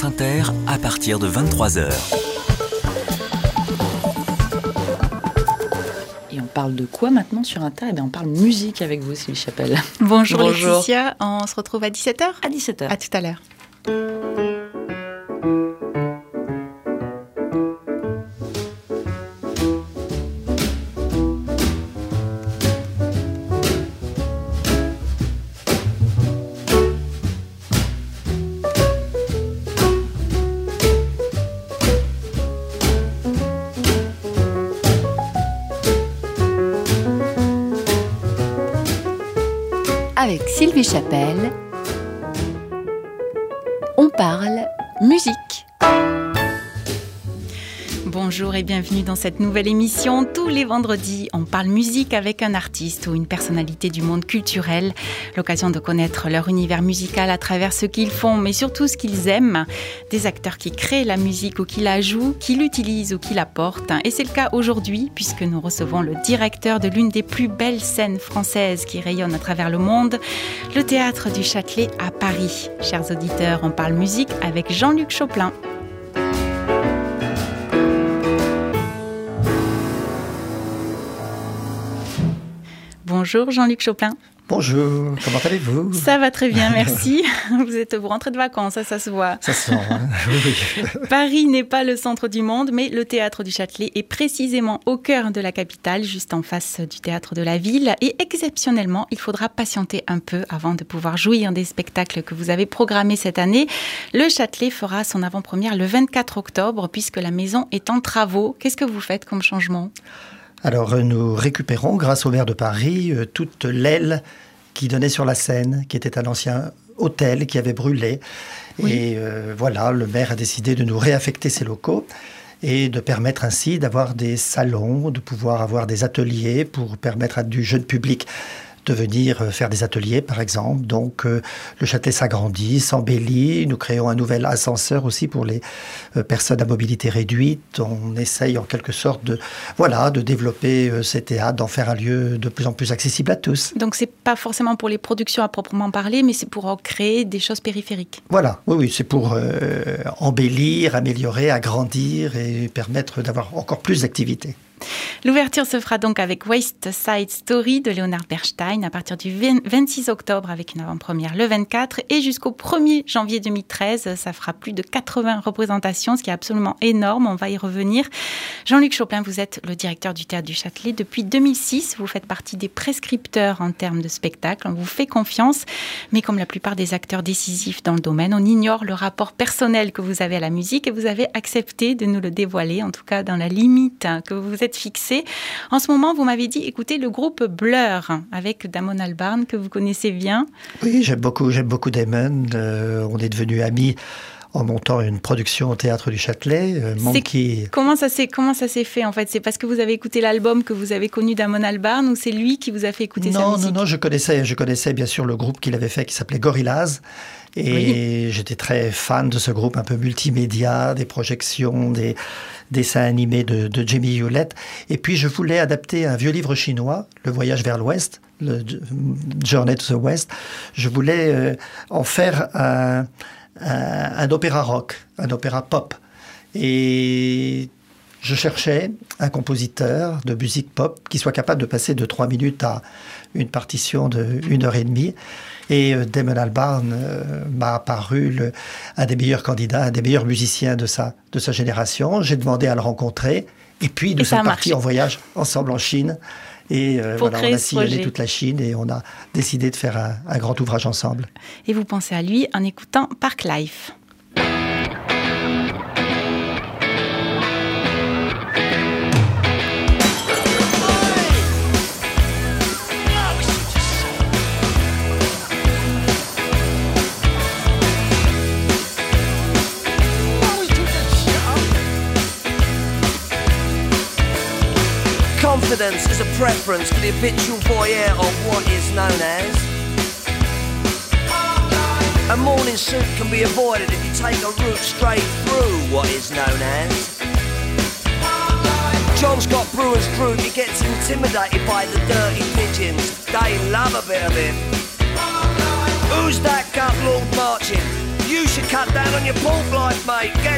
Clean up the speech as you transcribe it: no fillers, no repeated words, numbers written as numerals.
France Inter à partir de 23h. Et on parle de quoi maintenant sur Inter ? Eh bien, on parle musique avec vous, Sylvie Chapelle. Bonjour Laetitia, on se retrouve à 17h ? À 17h. À tout à l'heure. Avec Sylvie Chapelle, on parle musique. Bonjour et bienvenue dans cette nouvelle émission. Tous les vendredis, on parle musique avec un artiste ou une personnalité du monde culturel. L'occasion de connaître leur univers musical à travers ce qu'ils font, mais surtout ce qu'ils aiment. Des acteurs qui créent la musique ou qui la jouent, qui l'utilisent ou qui la portent. Et c'est le cas aujourd'hui, puisque nous recevons le directeur de l'une des plus belles scènes françaises qui rayonnent à travers le monde, le Théâtre du Châtelet à Paris. Chers auditeurs, on parle musique avec Jean-Luc Choplin. Bonjour Jean-Luc Choplin. Bonjour, comment allez-vous ? Ça va très bien, merci. Vous rentrez de vacances, ça se voit. Ça se sent, hein ? Oui. Paris n'est pas le centre du monde, mais le Théâtre du Châtelet est précisément au cœur de la capitale, juste en face du Théâtre de la Ville. Et exceptionnellement, il faudra patienter un peu avant de pouvoir jouir des spectacles que vous avez programmés cette année. Le Châtelet fera son avant-première le 24 octobre, puisque la maison est en travaux. Qu'est-ce que vous faites comme changement ? Alors, nous récupérons, grâce au maire de Paris, toute l'aile qui donnait sur la Seine, qui était un ancien hôtel qui avait brûlé. Oui. Et voilà, le maire a décidé de nous réaffecter ces locaux et de permettre ainsi d'avoir des salons, de pouvoir avoir des ateliers pour permettre à du jeune public de venir faire des ateliers, par exemple. Donc, le Châtelet s'agrandit, s'embellit. Nous créons un nouvel ascenseur aussi pour les personnes à mobilité réduite. On essaye en quelque sorte de développer ces théâtres, d'en faire un lieu de plus en plus accessible à tous. Donc, c'est pas forcément pour les productions à proprement parler, mais c'est pour créer des choses périphériques. Voilà, oui, c'est pour embellir, améliorer, agrandir et permettre d'avoir encore plus d'activités. L'ouverture se fera donc avec West Side Story de Leonard Bernstein à partir du 26 octobre avec une avant-première le 24 et jusqu'au 1er janvier 2013. Ça fera plus de 80 représentations, ce qui est absolument énorme. On va y revenir. Jean-Luc Choplin, vous êtes le directeur du Théâtre du Châtelet depuis 2006. Vous faites partie des prescripteurs en termes de spectacle. On vous fait confiance. Mais comme la plupart des acteurs décisifs dans le domaine, on ignore le rapport personnel que vous avez à la musique et vous avez accepté de nous le dévoiler, en tout cas dans la limite que vous vous êtes fixée. En ce moment, vous m'avez dit, écoutez, le groupe Blur, avec Damon Albarn, que vous connaissez bien. Oui, j'aime beaucoup Damon. On est devenus amis en montant une production au Théâtre du Châtelet. Comment ça s'est fait, en fait ? C'est parce que vous avez écouté l'album que vous avez connu Damon Albarn, ou c'est lui qui vous a fait écouter sa musique ? Non, je connaissais bien sûr le groupe qu'il avait fait, qui s'appelait Gorillaz. Et j'étais très fan de ce groupe un peu multimédia, des projections, des dessins animés de Jamie Hewlett. Et puis je voulais adapter un vieux livre chinois, Le Voyage vers l'Ouest, le Journey to the West. Je voulais en faire un opéra rock, un opéra pop. Et je cherchais un compositeur de musique pop qui soit capable de passer de 3 minutes à une partition de 1h30. Et Damon Albarn m'a apparu un des meilleurs candidats, un des meilleurs musiciens de sa génération. J'ai demandé à le rencontrer. Et puis, nous sommes partis en voyage ensemble en Chine. Et on a sillonné toute la Chine et on a décidé de faire un grand ouvrage ensemble. Et vous pensez à lui en écoutant Park Life. Confidence is a preference for the habitual voyeur of what is known as. A morning suit can be avoided if you take a route straight through what is known as. John's got Brewer's Group, he gets intimidated by the dirty pigeons. They love a bit of him. Who's that gut lord marching? You should cut down on your pork life, mate. Get